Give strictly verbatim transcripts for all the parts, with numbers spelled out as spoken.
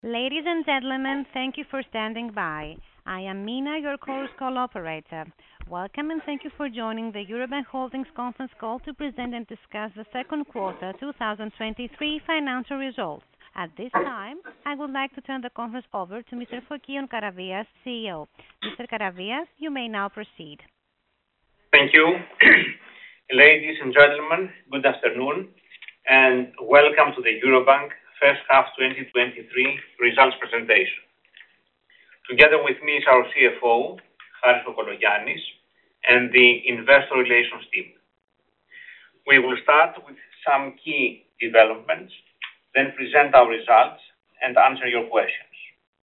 Ladies and gentlemen, thank you for standing by. I am Mina, your Chorus Call operator. Welcome and thank you for joining the Eurobank Holdings conference call to present and discuss the second quarter two thousand twenty-three financial results. At this time, I would like to turn the conference over to Mister Fokion Karavias, C E O. Mister Karavias, you may now proceed. Thank you. Ladies and gentlemen, good afternoon, and welcome to the Eurobank first half twenty twenty-three results presentation. Together with me is our C F O, Harris Kokologiannis, and the investor relations team. We will start with some key developments, then present our results and answer your questions.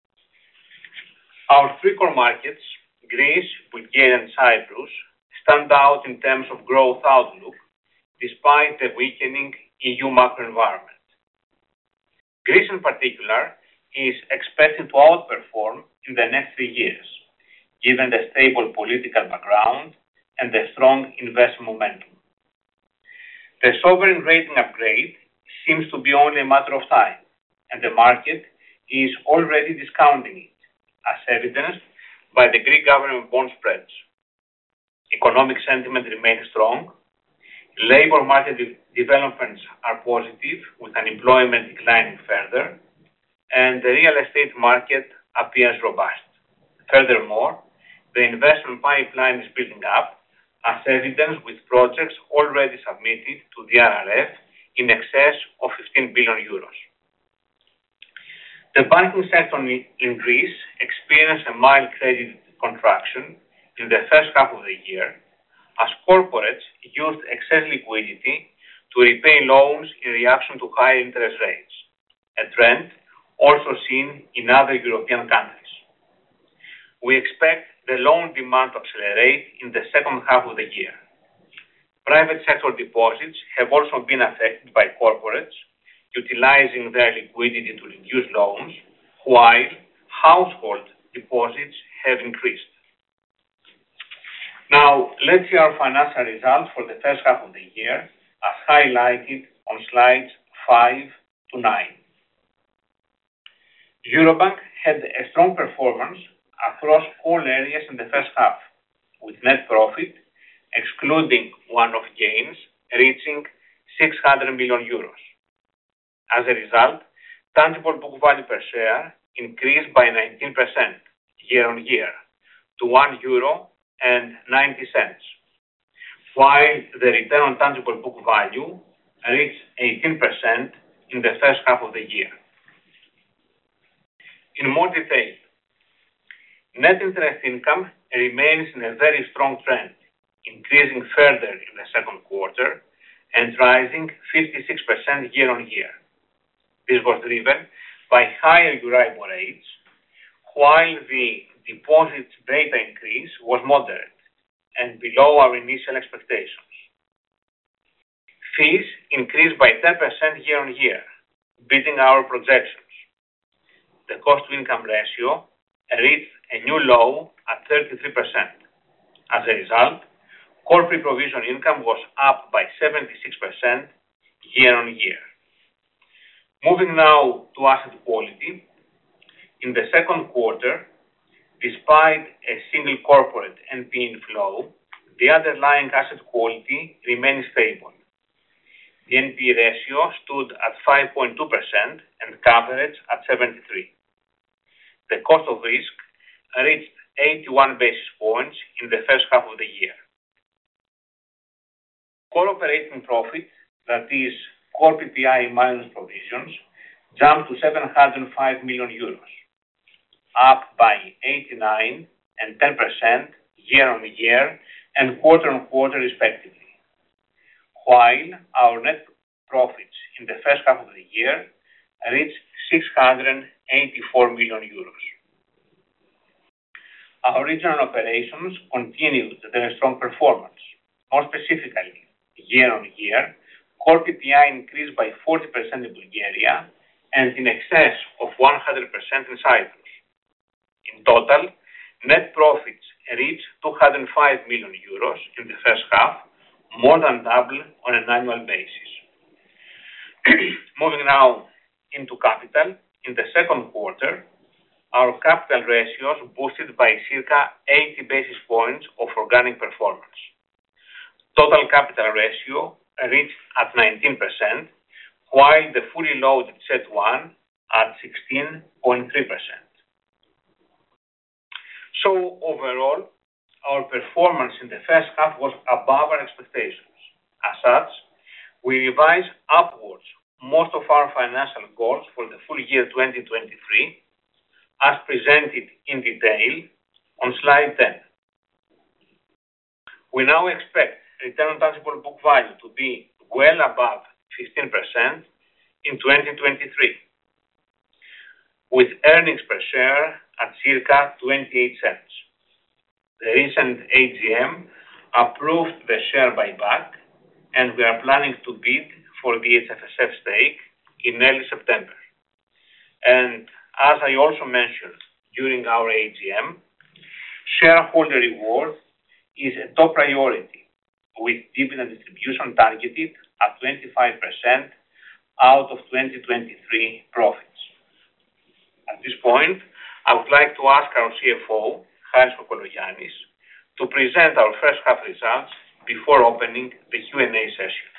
Our three core markets, Greece, Bulgaria, and Cyprus, stand out in terms of growth outlook despite the weakening E U macro environment. Greece in particular is expected to outperform in the next three years, given the stable political background and the strong investment momentum. The sovereign rating upgrade seems to be only a matter of time, and the market is already discounting it, as evidenced by the Greek government bond spreads. Economic sentiment remains strong. Labor market de- developments are positive, with unemployment declining further, and the real estate market appears robust. Furthermore, the investment pipeline is building up, as evidenced with projects already submitted to the R R F in excess of fifteen billion euros. The banking sector in Greece experienced a mild credit contraction in the first half of the year, as corporates used excess liquidity to repay loans in reaction to higher interest rates, a trend also seen in other European countries. We expect the loan demand to accelerate in the second half of the year. Private sector deposits have also been affected by corporates utilizing their liquidity to reduce loans, while household deposits have increased. Now, let's see our financial results for the first half of the year, as highlighted on slides five to nine. Eurobank had a strong performance across all areas in the first half, with net profit, excluding one-off gains, reaching six hundred million euros. As a result, tangible book value per share increased by nineteen percent year-on-year to one euro and ninety cents, while the return on tangible book value reached eighteen percent in the first half of the year. In more detail, net interest income remains in a very strong trend, increasing further in the second quarter and rising fifty-six percent year-on-year. This was driven by higher Euribor rates, while the deposits beta increase was moderate and below our initial expectations. Fees increased by ten percent year-on-year, beating our projections. The cost-to-income ratio reached a new low at thirty-three percent. As a result, core pre-provision income was up by seventy-six percent year-on-year. Moving now to asset quality, in the second quarter, despite a single corporate N P E inflow, the underlying asset quality remained stable. The N P E ratio stood at five point two percent and coverage at seventy-three. The cost of risk reached eighty-one basis points in the first half of the year. Core operating profit, that is, core P P I minus provisions, jumped to seven hundred five million euros. Up by eighty-nine and ten percent year-on-year and quarter-on-quarter respectively, while our net profits in the first half of the year reached six hundred eighty-four million euros. Our regional operations continued their strong performance. More specifically, year-on-year, core P P I increased by forty percent in Bulgaria and in excess of one hundred percent in Cyprus. In total, net profits reached two hundred five million euros in the first half, more than double on an annual basis. Moving now into capital, in the second quarter, our capital ratios boosted by circa eighty basis points of organic performance. Total capital ratio reached at nineteen percent, while the fully loaded C E T one at sixteen point three percent. So overall, our performance in the first half was above our expectations. As such, we revised upwards most of our financial goals for the full year twenty twenty-three, as presented in detail on slide ten. We now expect return on tangible book value to be well above fifteen percent in twenty twenty-three, with earnings per share at circa twenty-eight cents. The recent A G M approved the share buyback, and we are planning to bid for the H F S F stake in early September. And as I also mentioned during our A G M, shareholder reward is a top priority, with dividend distribution targeted at twenty-five percent out of twenty twenty-three profits. At this point, I would like to ask our C F O, Harris Kokologiannis, to present our first half results before opening the Q and A session.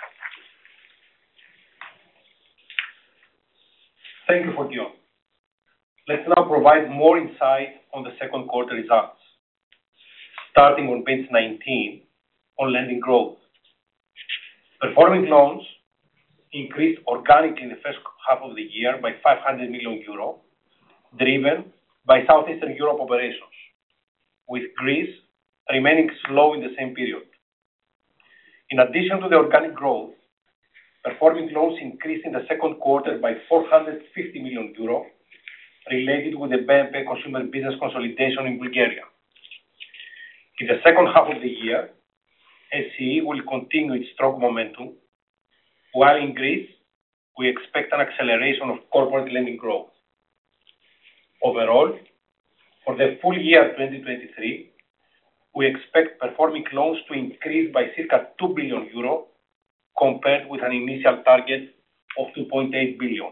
Thank you, Fokion. Let's now provide more insight on the second quarter results. Starting on page nineteen, on lending growth. Performing loans increased organically in the first half of the year by five hundred million euro, driven by Southeastern Europe operations, with Greece remaining slow in the same period. In addition to the organic growth, performing loans increased in the second quarter by four hundred fifty million euro, related with the B N P consumer business consolidation in Bulgaria. In the second half of the year, S C E will continue its strong momentum, while in Greece, we expect an acceleration of corporate lending growth. Overall, for the full year twenty twenty-three, we expect performing loans to increase by circa two billion euro, compared with an initial target of two point eight billion.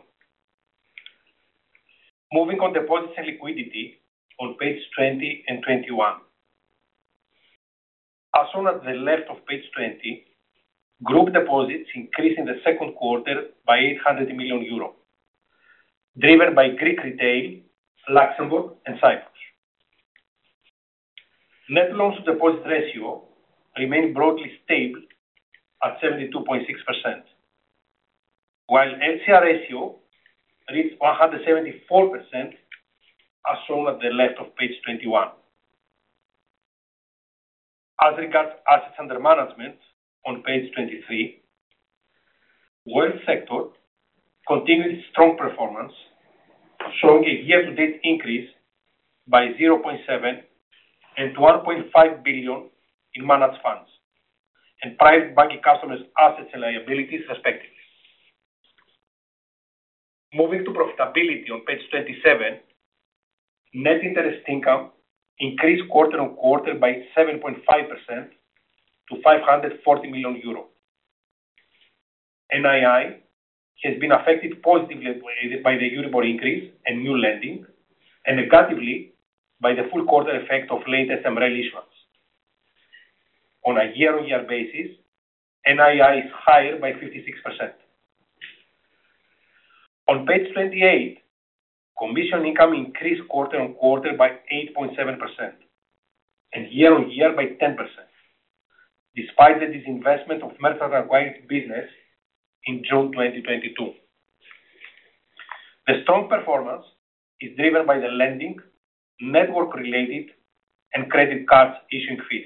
Moving on deposits and liquidity on page twenty and twenty-one. As shown at the left of page twenty, group deposits increased in the second quarter by eight hundred million euro, driven by Greek retail, Luxembourg, and Cyprus. Net loans to deposit ratio remained broadly stable at seventy-two point six percent, while L C R ratio reached one hundred seventy-four percent, as shown at the left of page twenty-one. As regards assets under management on page twenty-three, wealth sector continued its strong performance, showing a year-to-date increase by zero point seven and one point five billion in managed funds, and private banking customers' assets and liabilities, respectively. Moving to profitability on page twenty-seven, net interest income increased quarter on quarter by seven point five percent to five hundred forty million euro. N I I has been affected positively by the Euribor increase and new lending, and negatively by the full quarter effect of latest M R E L issuance. On a year-on-year basis, N I I is higher by fifty-six percent. On page twenty-eight, commission income increased quarter on quarter by eight point seven percent and year on year by ten percent, despite the disinvestment of merchant acquired business in June twenty twenty-two. The strong performance is driven by the lending, network-related, and credit cards issuing fees.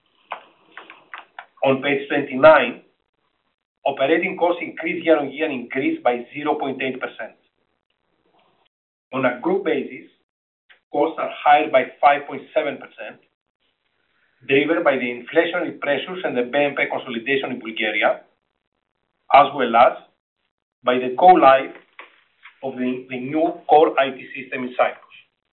On page twenty-nine, operating costs increased year on year in Greece by zero point eight percent. On a group basis, costs are higher by five point seven percent, driven by the inflationary pressures and the B N P consolidation in Bulgaria, as well as by the go-live of the, the new core I T system in Cyprus.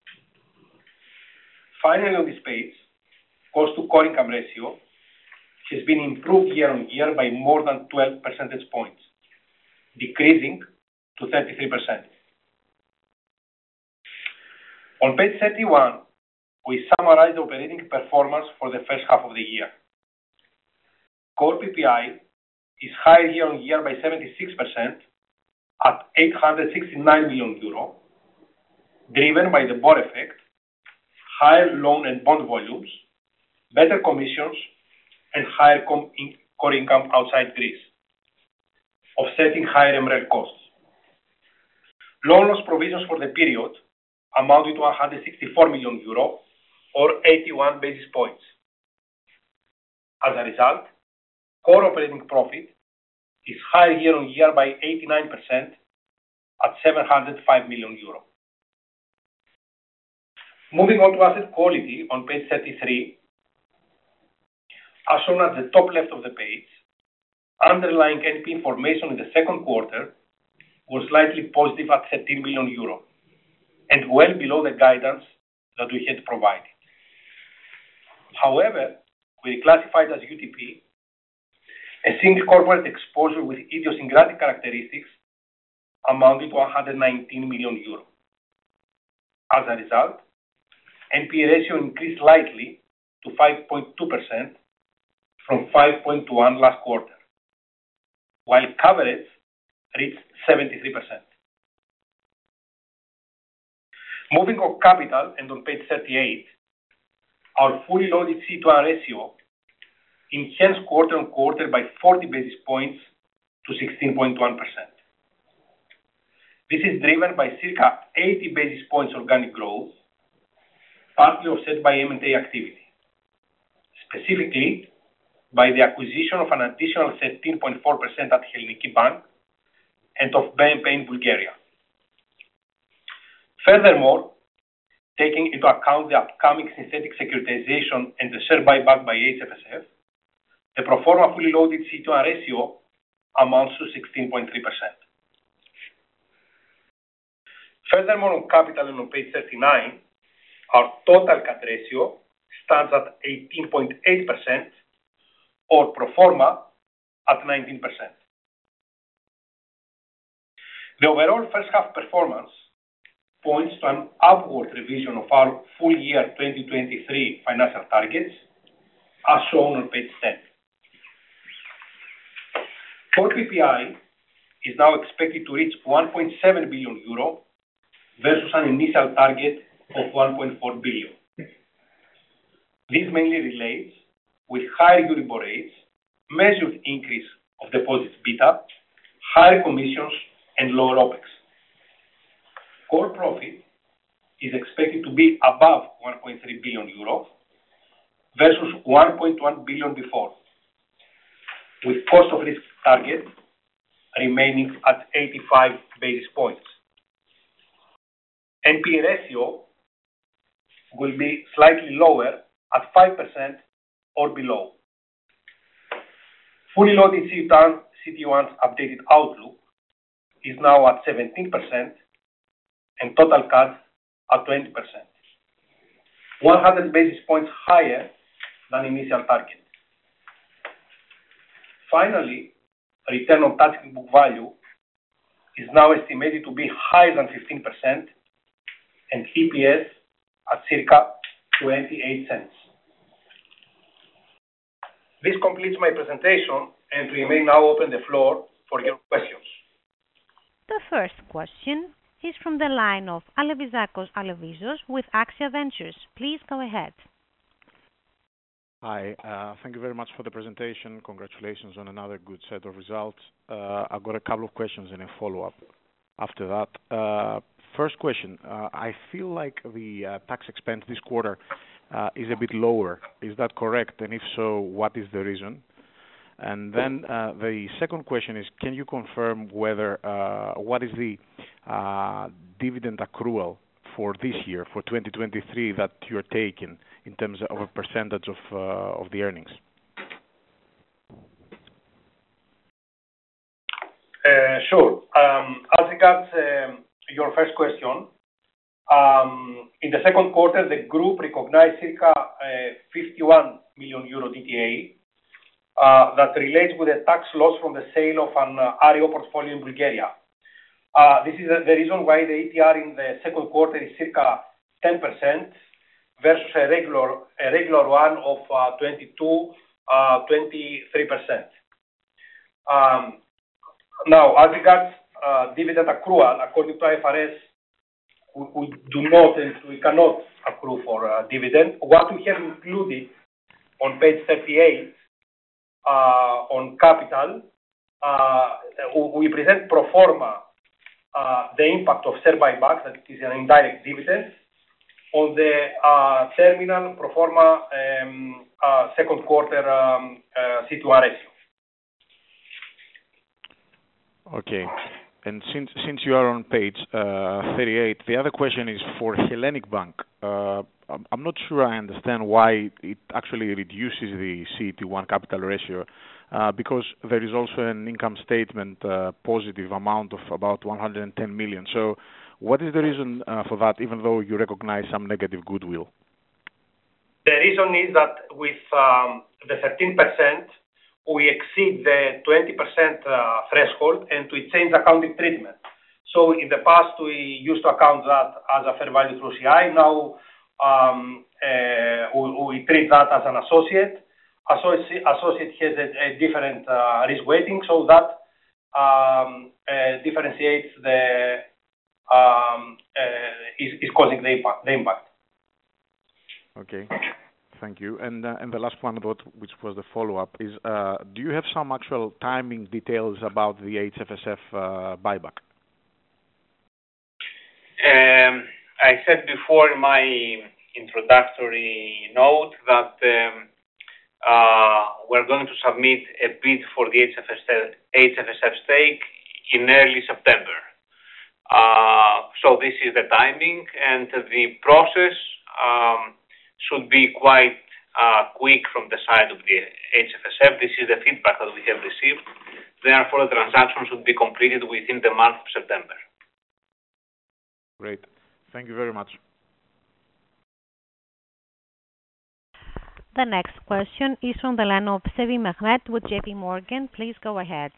Finally, on this page, cost-to-core income ratio has been improved year on year by more than twelve percentage points, decreasing to thirty-three percent. On page thirty-one, we summarize the operating performance for the first half of the year. Core P P I is higher year-on-year by seventy-six percent at eight hundred sixty-nine million euro, driven by the B O R effect, higher loan and bond volumes, better commissions, and higher com in core income outside Greece, offsetting higher M R E L costs. Loan loss provisions for the period amounted to one hundred sixty-four million euro, or eighty-one basis points. As a result, core operating profit is higher year-on-year by eighty-nine percent at seven hundred five million euro. Moving on to asset quality on page thirty-three, as shown at the top left of the page, underlying N P E information in the second quarter was slightly positive at thirteen million euro and well below the guidance that we had provided. However, we reclassified as U T P a single corporate exposure with idiosyncratic characteristics amounting to one hundred nineteen million euro. As a result, N P E ratio increased slightly to five point two percent from five point one last quarter, while coverage reached seventy-three percent. Moving on capital and on page thirty-eight, our fully loaded C E T one ratio enhanced quarter on quarter by forty basis points to sixteen point one percent. This is driven by circa eighty basis points organic growth, partly offset by M and A activity, specifically by the acquisition of an additional thirteen point four percent at Helliniki Bank and of B N P in Bulgaria. Furthermore, taking into account the upcoming synthetic securitization and the share buyback by H F S F, the pro forma fully loaded C E T one ratio amounts to sixteen point three percent. Furthermore, on capital and on page thirty-nine, our total cat ratio stands at eighteen point eight percent or pro forma at nineteen percent. The overall first half performance points to an upward revision of our full year twenty twenty-three financial targets, as shown on page ten. Core P P I is now expected to reach one point seven billion euro versus an initial target of one point four billion. This mainly relates with higher Euribor rates, measured increase of deposits beta, higher commissions, and lower OpEx. Core profit is expected to be above one point three billion euro versus one point one billion before, with cost of risk target remaining at eighty-five basis points. N P E ratio will be slightly lower at five percent or below. Fully loaded C E T one's updated outlook is now at seventeen percent and total C A D at twenty percent, one hundred basis points higher than initial target. Finally, return on tangible book value is now estimated to be higher than fifteen percent and E P S at circa twenty-eight cents. This completes my presentation, and we may now open the floor for your questions. The first question is from the line of Alevizakos Alevizos with Axia Ventures. Please go ahead. Hi, uh, thank you very much for the presentation. Congratulations on another good set of results. Uh, I've got a couple of questions and a follow-up after that. Uh, first question, uh, I feel like the uh, tax expense this quarter uh, is a bit lower. Is that correct? And if so, what is the reason? And then uh, the second question is, can you confirm whether uh, what is the uh, dividend accrual for this year, for twenty twenty-three, that you're taking in terms of a percentage of uh, of the earnings? Uh, sure. Um, as regards um, your first question, um, in the second quarter, the group recognized circa uh, fifty-one million euro D T A uh, that relates with a tax loss from the sale of an uh, R E O portfolio in Bulgaria. Uh, this is uh, the reason why the A T R in the second quarter is circa ten percent versus a regular a regular one of uh, twenty-two, twenty-three percent. Um, now, as regards uh, dividend accrual, according to I F R S, we, we do not and we cannot accrue for uh, dividend. What we have included on page thirty-eight uh, on capital, uh, we present pro forma uh, the impact of share buyback, that is an indirect dividend, on the uh, terminal pro forma um, uh, second quarter um, uh, C T one ratio. Okay. And since since you are on page uh, thirty-eight, the other question is for Hellenic Bank. Uh, I'm, I'm not sure I understand why it actually reduces the C T one capital ratio, uh, because there is also an income statement uh, positive amount of about one hundred ten million. So what is the reason uh, for that, even though you recognize some negative goodwill? The reason is that with um, the thirteen percent, we exceed the twenty percent uh, threshold, and we change accounting treatment. So in the past, we used to account that as a fair value through C I. Now um, uh, we, we treat that as an associate. Associate, associate has a, a different uh, risk weighting, so that um, uh, differentiates the um, uh, is, is causing the impact. The impact. Okay. Thank you. And uh, and the last one, about which was the follow-up, is uh, do you have some actual timing details about the H F S F uh, buyback? Um, I said before in my introductory note that um, uh, we're going to submit a bid for the H F S F, H F S F stake in early September. Uh, so this is the timing, and the process um, should be quite uh, quick from the side of the H F S F. This is the feedback that we have received. Therefore, the transaction should be completed within the month of September. Great. Thank you very much. The next question is from the line of Sevim Mehmet with J P Morgan. Please go ahead.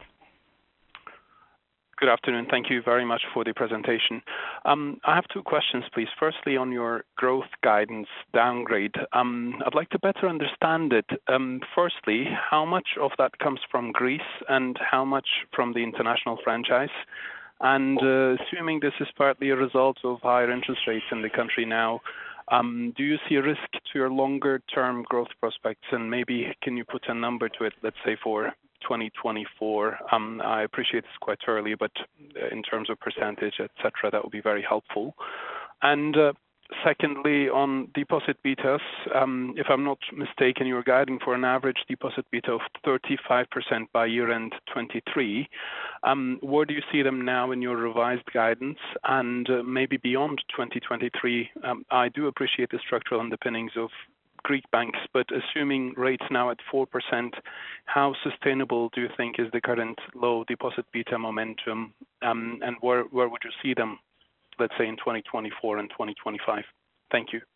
Good afternoon. Thank you very much for the presentation. Um, I have two questions, please. Firstly, on your growth guidance downgrade, um, I'd like to better understand it. Um, firstly, how much of that comes from Greece and how much from the international franchise? And uh, assuming this is partly a result of higher interest rates in the country now, um, do you see a risk to your longer-term growth prospects? And maybe can you put a number to it, let's say for twenty twenty-four? Um, I appreciate it's quite early, but in terms of percentage, et cetera, that would be very helpful. And uh, secondly, on deposit betas, um, if I'm not mistaken, you were guiding for an average deposit beta of thirty-five percent by year-end twenty-three. Um, where do you see them now in your revised guidance? And uh, maybe beyond twenty twenty-three, um, I do appreciate the structural underpinnings of Greek banks, but assuming rates now at four percent, how sustainable do you think is the current low deposit beta momentum, um, and where, where would you see them, let's say, in twenty twenty-four and twenty twenty-five? Thank you.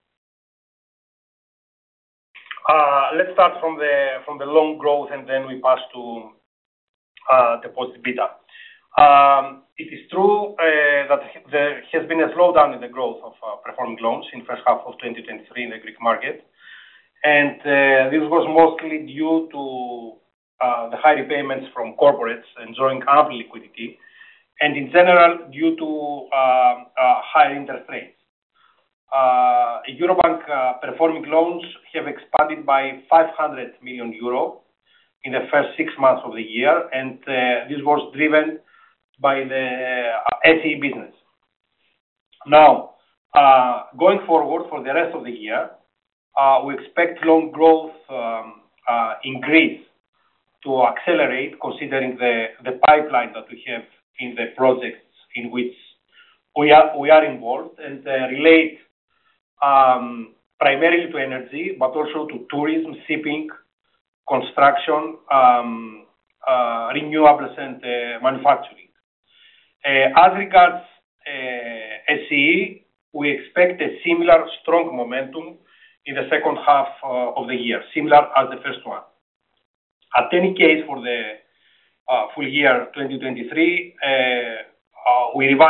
Uh, let's start from the from the loan growth, and then we pass to uh, deposit beta. Um, it is true uh, that there has been a slowdown in the growth of uh, performing loans in the first half of twenty twenty-three in the Greek market. And uh, this was mostly due to uh, the high repayments from corporates enjoying ample liquidity, and in general due to uh, uh, higher interest rates. Uh, Eurobank uh, performing loans have expanded by five hundred million euro in the first six months of the year, and uh, this was driven by the uh, S E E business. Now, uh, going forward for the rest of the year, Uh, we expect loan growth um, uh, in Greece to accelerate, considering the, the pipeline that we have in the projects in which we are we are involved, and uh, relate um, primarily to energy, but also to tourism, shipping, construction, um, uh, renewables, and uh, manufacturing. Uh, as regards uh, S E E, we expect a similar strong momentum in the second half uh, of the year, similar as the first one. At any case, for the uh, full year twenty twenty-three, uh, uh, we revise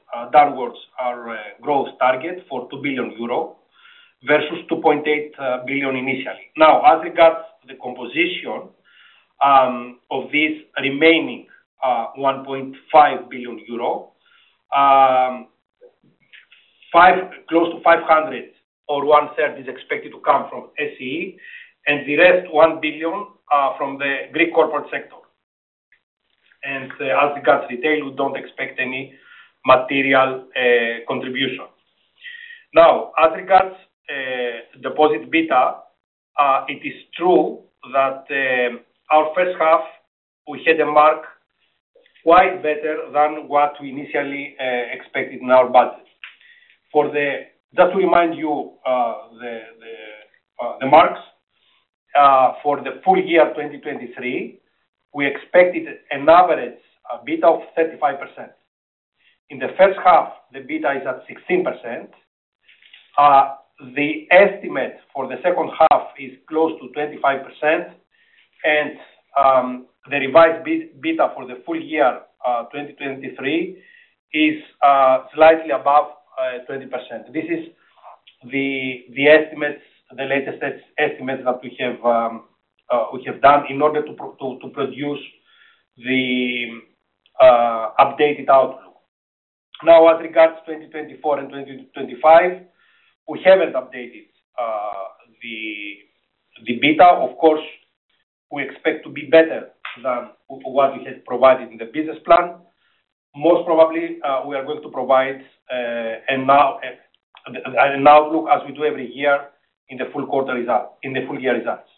downwards our growth target for two billion euro versus two point eight billion initially. Now, as regards the composition um, of this remaining uh, one point five billion euro, um, five, close to five hundred or one third is expected to come from S E E, and the rest one billion uh, from the Greek corporate sector. And uh, as regards retail, we don't expect any material uh, contribution. Now, as regards uh, deposit beta, uh, it is true that uh, our first half, we had a mark quite better than what we initially uh, expected in our budget. For the, just to remind you, uh, the, the, uh, the marks, uh, for the full year twenty twenty-three, we expected an average uh, beta of thirty-five percent. In the first half, the beta is at sixteen percent. Uh, the estimate for the second half is close to twenty-five percent, and um, the revised beta for the full year uh, twenty twenty-three is uh, slightly above uh, twenty percent. This is the the estimates, the latest estimates that we have um, uh, we have done in order to pro to, to produce the uh, updated outlook. Now, as regards twenty twenty-four and twenty twenty-five, we haven't updated uh, the the beta. Of course, we expect to be better than what we had provided in the business plan. Most probably, uh, we are going to provide uh, an, now, uh, an outlook as we do every year in the full quarter result, in the full year results.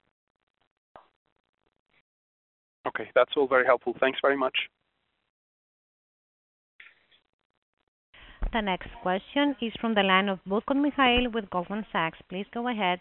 Okay, that's all very helpful. Thanks very much. The next question is from the line of Butkov Mikhail with Goldman Sachs. Please go ahead.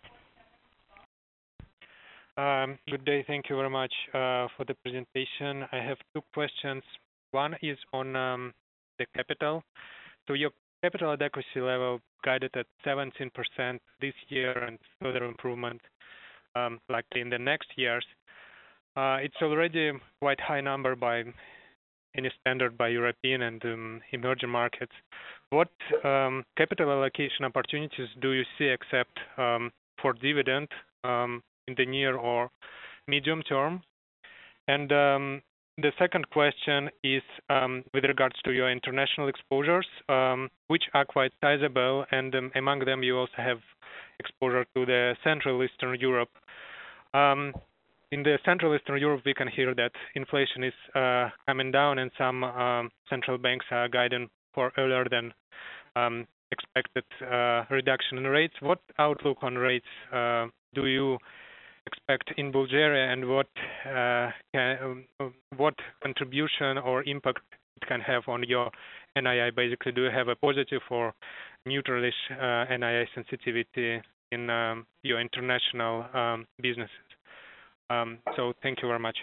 Um, good day. Thank you very much uh, for the presentation. I have two questions. One is on um, the capital. So your capital adequacy level guided at seventeen percent this year and further improvement um, likely in the next years. Uh, it's already quite high number by any standard by European and um, emerging markets. What um, capital allocation opportunities do you see except um, for dividend um, in the near or medium term? And um, the second question is um, with regards to your international exposures, um, which are quite sizable, and um, among them you also have exposure to the Central Eastern Europe. Um, in the Central Eastern Europe, we can hear that inflation is uh, coming down, and some um, central banks are guiding for earlier than um, expected uh, reduction in rates. What outlook on rates uh, do you expect in Bulgaria, and what uh, can, um, what contribution or impact it can have on your N I I? Basically, do you have a positive or neutralish uh, N I I sensitivity in um, your international um, businesses? Um, so thank you very much.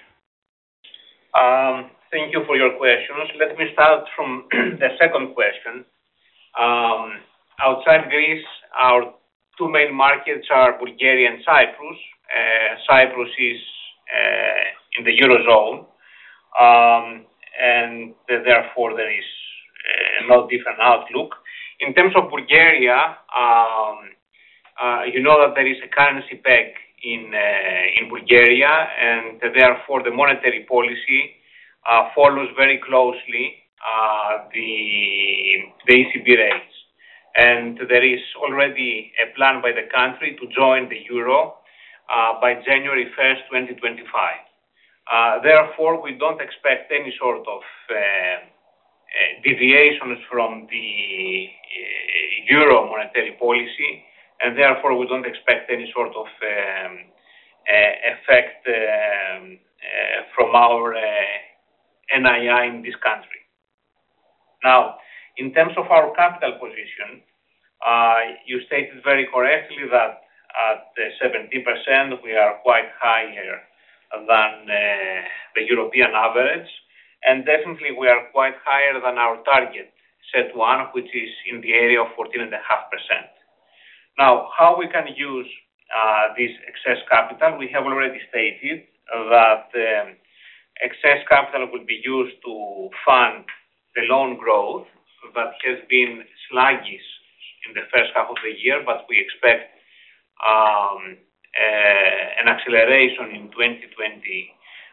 Um, thank you for your questions. Let me start from the second question. Um, outside Greece, our two main markets are Bulgaria and Cyprus. Uh, Cyprus is uh, in the Eurozone, um, and therefore there is uh, no different outlook. In terms of Bulgaria, um, uh, you know that there is a currency peg in uh, in Bulgaria, and therefore the monetary policy uh, follows very closely uh, the the E C B rates. And there is already a plan by the country to join the euro uh, by January first, twenty twenty-five. Uh, therefore, we don't expect any sort of uh, uh, deviations from the uh, euro monetary policy, and therefore we don't expect any sort of um, uh, effect um, uh, from our uh, N I I in this country. Now, in terms of our capital position, uh, you stated very correctly that at uh, seventeen percent we are quite higher than uh, the European average, and definitely we are quite higher than our target set one, which is in the area of fourteen point five percent. Now, how we can use uh, this excess capital, we have already stated that um, excess capital will be used to fund the loan growth that has been sluggish in the first half of the year, but we expect um, uh, an acceleration in twenty twenty-three,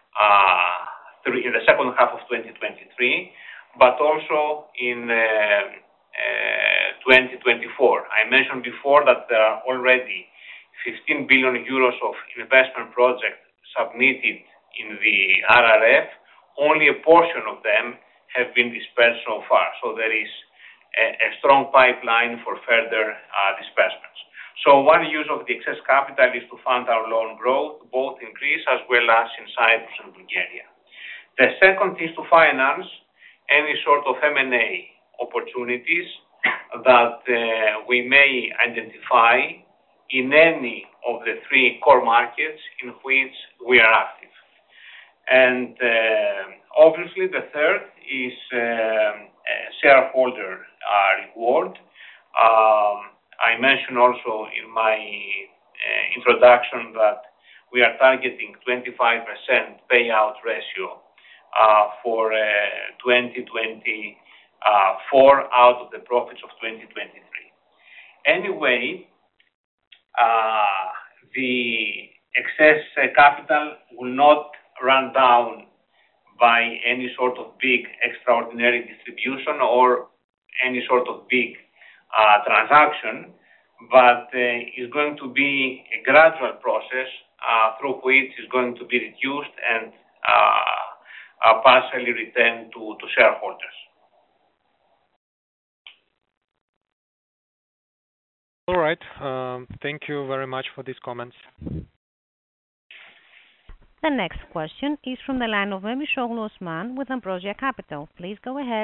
in the second half of twenty twenty-three, but also in uh, uh, twenty twenty-four. I mentioned before that there are already fifteen billion euros of investment projects submitted in the R R F. Only a portion of them have been dispersed so far. So there is a, a strong pipeline for further uh, disbursements. So one use of the excess capital is to fund our loan growth, both in Greece as well as in Cyprus and Bulgaria. The second is to finance any sort of M and A opportunities that uh, we may identify in any of the three core markets in which we are active. And uh, obviously the third is uh, shareholder uh, reward. Um, I mentioned also in my uh, introduction that we are targeting twenty-five percent payout ratio uh, for uh, twenty twenty-four out of the profits of twenty twenty-three. Anyway, uh, the excess uh, capital will not run down by any sort of big extraordinary distribution or any sort of big uh, transaction, but uh, is going to be a gradual process uh, through which is going to be reduced and uh, uh, partially returned to, to shareholders. All right. Um, thank you very much for these comments. The next question is from the line of Memisoglu Osman with Ambrosia Capital. Please go ahead.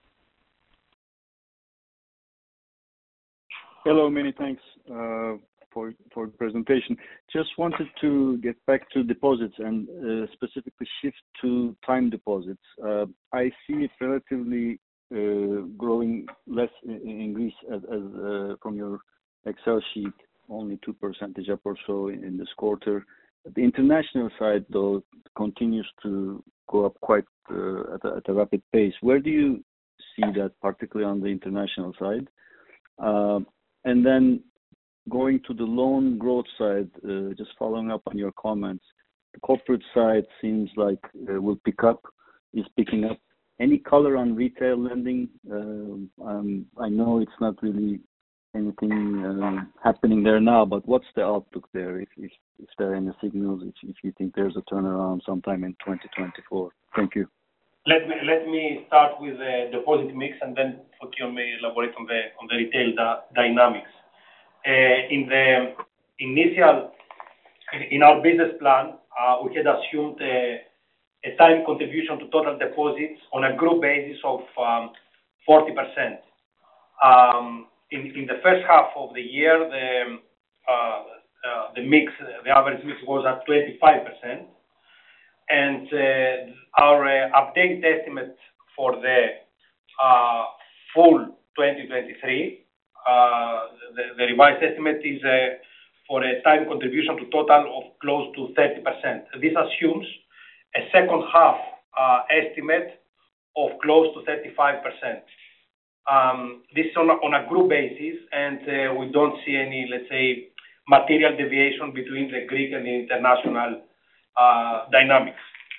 Hello, many thanks uh, for for the presentation. Just wanted to get back to deposits and uh, specifically shift to time deposits. Uh, I see it relatively uh, growing less in, in Greece as, as uh, from your Excel sheet, only two percentage up or so in, in this quarter. The international side, though, continues to go up quite uh, at, a, at a rapid pace. Where do you see that, particularly on the international side? Uh, and then going to the loan growth side, uh, just following up on your comments, the corporate side seems like uh, will pick up, is picking up. Any color on retail lending? Uh, um, I know it's not really anything uh, happening there now, but what's the outlook there? If, if, if there are any signals, if, if you think there's a turnaround sometime in twenty twenty-four. Thank you. Let me let me start with the deposit mix, and then Fokion may elaborate on the on the retail da, dynamics. Uh, in the initial, in our business plan, uh, we had assumed a, a time contribution to total deposits on a group basis of um, forty percent. Um, in, in the first half of the year, the uh, uh, the mix, the average mix was at twenty-five percent. And uh, our uh, updated estimate for the uh, full twenty twenty-three, uh, the, the revised estimate is uh, for a time contribution to total of close to thirty percent. This assumes a second half uh, estimate of close to thirty-five percent. Um, this is on a, on a group basis, and uh, we don't see any, let's say, material deviation between the Greek and the international Uh, dynamics.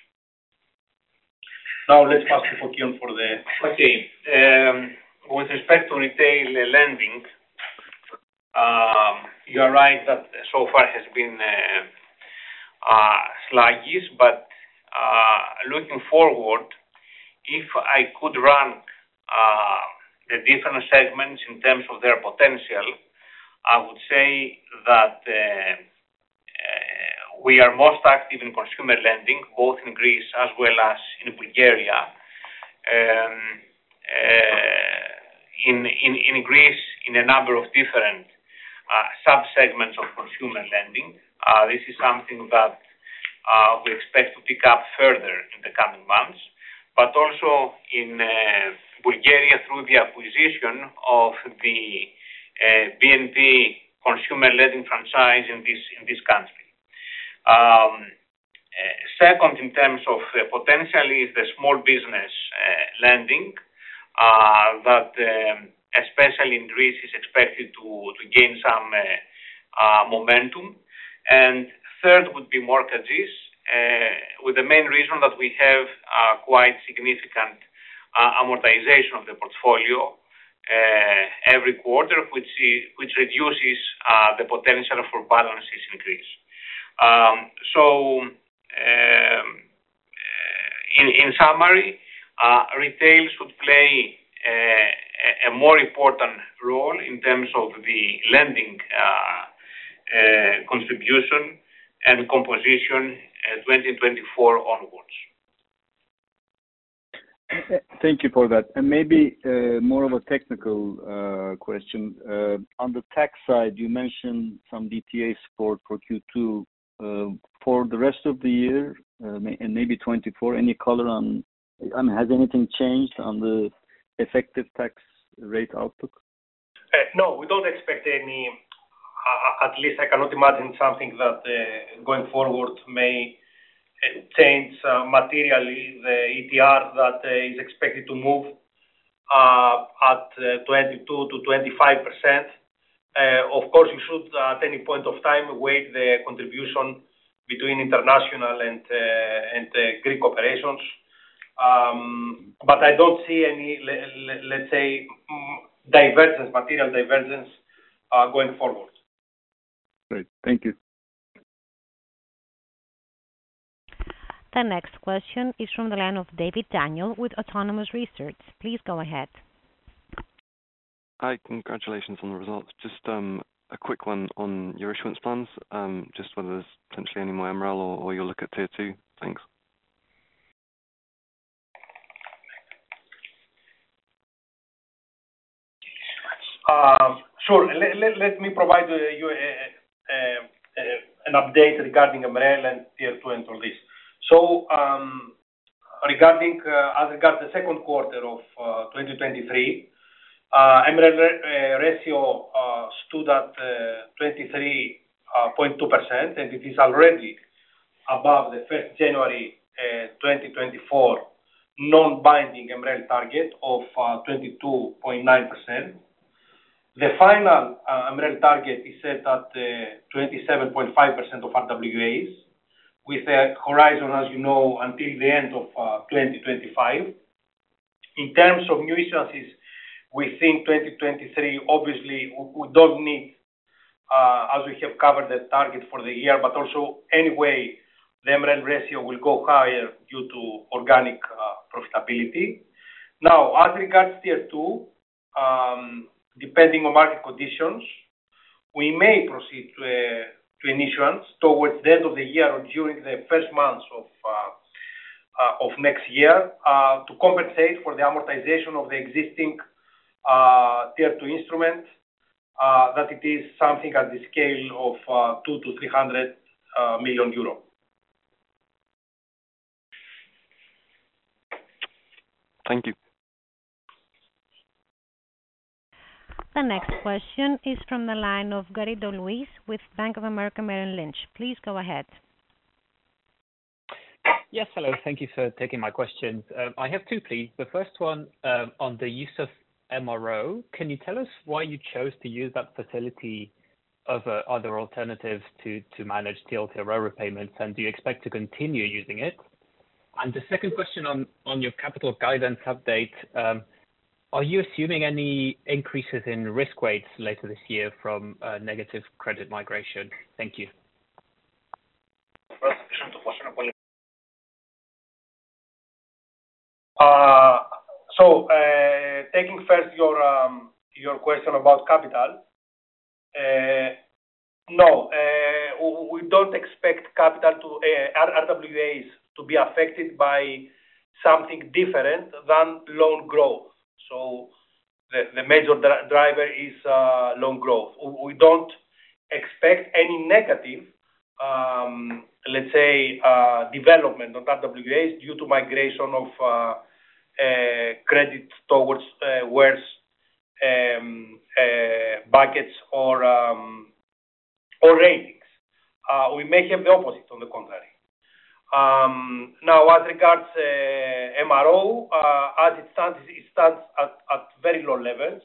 Now let's pass to Fokion for the... Okay. Um, with respect to retail lending, um, you are right that so far has been uh, uh, sluggish, but uh, looking forward, if I could rank uh, the different segments in terms of their potential, I would say that uh, uh, we are most active in consumer lending, both in Greece as well as in Bulgaria. Um, uh, in, in, in Greece, in a number of different uh, sub-segments of consumer lending. Uh, this is something that uh, we expect to pick up further in the coming months, but also in uh, Bulgaria through the acquisition of the uh, B N P consumer lending franchise in this, in this country. Um, uh, second, in terms of uh, potential, is the small business uh, lending. that um, especially in Greece is expected to, to gain some uh, uh, momentum. And third would be mortgages, uh, with the main reason that we have uh, quite significant uh, amortization of the portfolio uh, every quarter, which, is, which reduces uh, the potential for balances increase. Um, so, um, in, in summary, uh, retail should play uh, a more important role in terms of the lending uh, uh, contribution and composition uh, twenty twenty-four onwards. Thank you for that. And maybe uh, more of a technical uh, question. Uh, on the tax side, you mentioned some D T A support for Q two. Uh, for the rest of the year uh, and maybe twenty-four, any color on, I mean, has anything changed on the effective tax rate outlook? Uh, no, we don't expect any, uh, at least I cannot imagine something that uh, going forward may uh, change uh, materially the E T R that uh, is expected to move uh, at uh, twenty-two to twenty-five percent. Uh, of course, you should, uh, at any point of time, weigh the contribution between international and uh, and uh, Greek operations. Um, but I don't see any, let, let's say, divergence, material divergence uh, going forward. Great. Thank you. The next question is from the line of David Daniel with Autonomous Research. Please go ahead. Hi, congratulations on the results. Just um, a quick one on your issuance plans, um, just whether there's potentially any more M R E L or, or you'll look at Tier two. Thanks. Uh, sure. Let, let, let me provide uh, you a, a, a, an update regarding M R E L and Tier two and all this. So, um, regarding, uh, as regards the second quarter of uh, twenty twenty-three, Uh, M R E L uh, ratio uh, stood at uh, twenty-three point two percent, and it is already above the first of January uh, twenty twenty-four non-binding M R E L target of uh, twenty-two point nine percent. The final uh, M R E L target is set at uh, twenty-seven point five percent of R W As, with a horizon, as you know, until the end of uh, twenty twenty-five. In terms of new issuances, we think twenty twenty-three, obviously, we don't need, uh, as we have covered the target for the year, but also anyway, the M R E L ratio will go higher due to organic uh, profitability. Now, as regards Tier two, um, depending on market conditions, we may proceed to, a, to an issuance towards the end of the year or during the first months of, uh, uh, of next year uh, to compensate for the amortization of the existing Uh, Tier two instrument, uh, that it is something at the scale of uh, two to three hundred uh, million euro. Thank you. The next question is from the line of Garrido Luis with Bank of America Merrill Lynch. Please go ahead. Yes, hello. Thank you for taking my questions. Um, I have two, please. The first one um, on the use of M R O. Can you tell us why you chose to use that facility over other alternatives to, to manage T L T R O repayments, and do you expect to continue using it? And the second question on, on your capital guidance update, um, are you assuming any increases in risk weights later this year from uh, negative credit migration? Thank you. Uh, so, uh, taking first your um, your question about capital, uh, no, uh, we don't expect capital to uh, R W As to be affected by something different than loan growth. So, the, the major dri- driver is uh, loan growth. We don't expect any negative, um, let's say, uh, development on R W As due to migration of uh, uh, credit towards uh, worse um, uh, buckets or um, or ratings. Uh, we may have the opposite, on the contrary. Now, as regards M R O, as it stands, it stands at very low levels.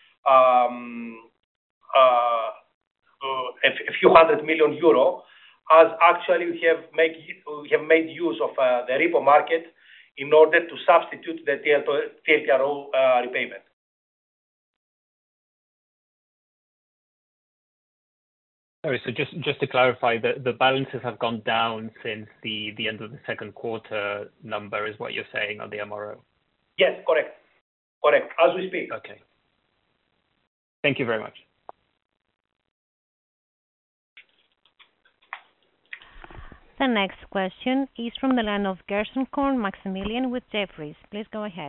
A few hundred million euro, as actually we have made use of the repo market in order to substitute the T L T R O repayment. Sorry, so just just to clarify, the the balances have gone down since the the end of the second quarter number, is what you're saying on the M R O? Yes, correct. Correct, as we speak. Okay. Thank you very much. The next question is from the line of Gerstenkorn Maximilian with Jefferies. Please go ahead.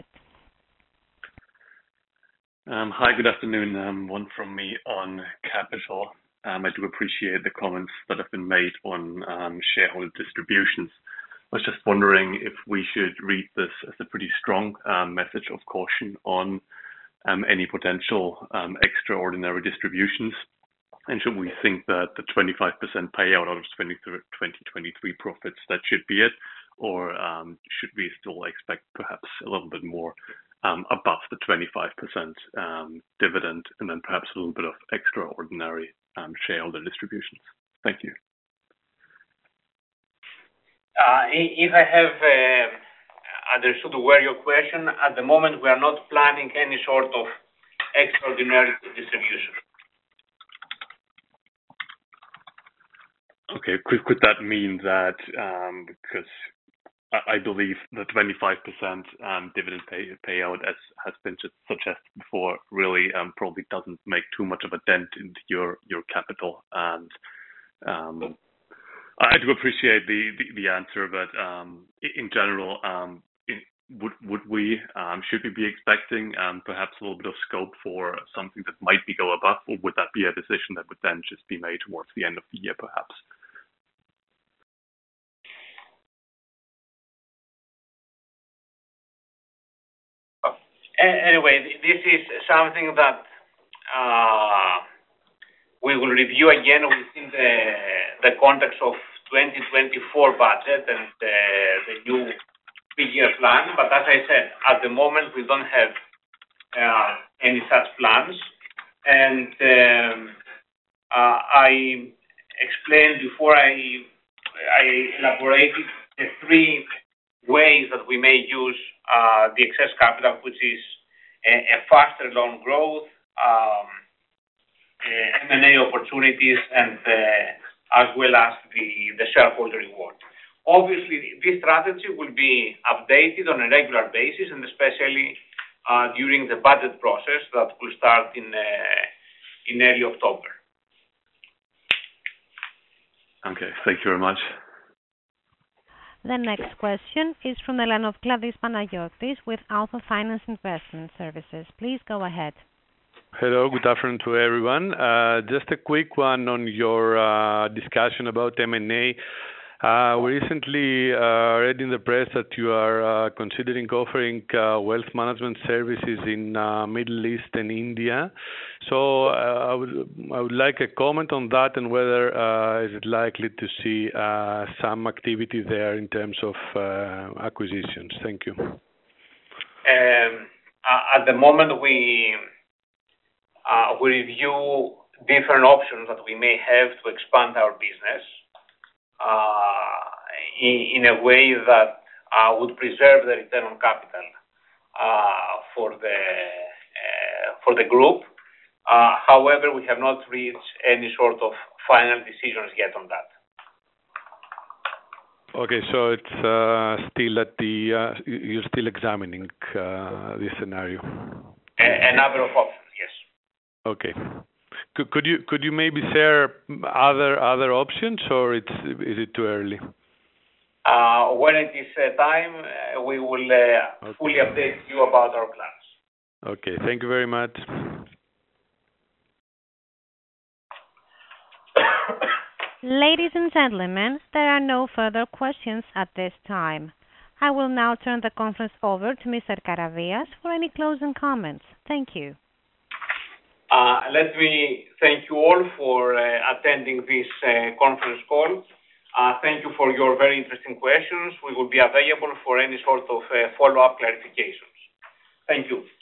Um, Hi, good afternoon. Um, One from me on capital. Um, I do appreciate the comments that have been made on um, shareholder distributions. I was just wondering if we should read this as a pretty strong um, message of caution on um, any potential um, extraordinary distributions, and should we think that the twenty-five percent payout out of twenty twenty-three profits, that should be it, or um, should we still expect perhaps a little bit more um, above the twenty-five percent um, dividend, and then perhaps a little bit of extraordinary um, shareholder distributions? Thank you. Uh, if I have uh, understood where your question, at the moment we are not planning any sort of extraordinary distribution. Okay, could, could that mean that, um, because I, I believe the twenty-five percent um, dividend pay, payout, as has been just suggested before, really um, probably doesn't make too much of a dent into your, your capital, and um, I do appreciate the, the, the answer, but um, in general, um, in, would would we um, should we be expecting um, perhaps a little bit of scope for something that might be go above, or would that be a decision that would then just be made towards the end of the year, perhaps? Anyway, this is something that uh, we will review again within the the context of twenty twenty-four budget and uh, the new three-year plan. But as I said, at the moment we don't have uh, any such plans, and um, uh, I explained before I I elaborated the three ways that we may use uh, the excess capital, which is a, a faster loan growth, um, uh, M and A opportunities, and uh, as well as the, the shareholder reward. Obviously, this strategy will be updated on a regular basis, and especially uh, during the budget process that will start in uh, in early October. Okay, thank you very much. The next question is from the line of Kladis Panagiotis with Alpha Finance Investment Services. Please go ahead. Hello, good afternoon to everyone. Uh, just a quick one on your uh, discussion about M and A. Uh, we recently uh, read in the press that you are uh, considering offering uh, wealth management services in uh, Middle East and India. So uh, I would I would like a comment on that, and whether uh, is it likely to see uh, some activity there in terms of uh, acquisitions. Thank you. Um, at the moment, we uh, we review different options that we may have to expand our business uh, in, in a way that uh, would preserve the return on capital uh, for the uh, for the group. Uh, however, we have not reached any sort of final decisions yet on that. Okay, so it's uh, still at the uh, you're still examining uh, this scenario. A, a number of options, yes. Okay. Could, could you could you maybe share other other options, or it's is it too early? Uh, when it is uh, time, uh, we will uh, okay. fully update you about our plans. Okay, thank you very much. Ladies and gentlemen, there are no further questions at this time. I will now turn the conference over to Mister Karavias for any closing comments. Thank you. Uh, let me thank you all for uh, attending this uh, conference call. Uh, thank you for your very interesting questions. We will be available for any sort of uh, follow-up clarifications. Thank you.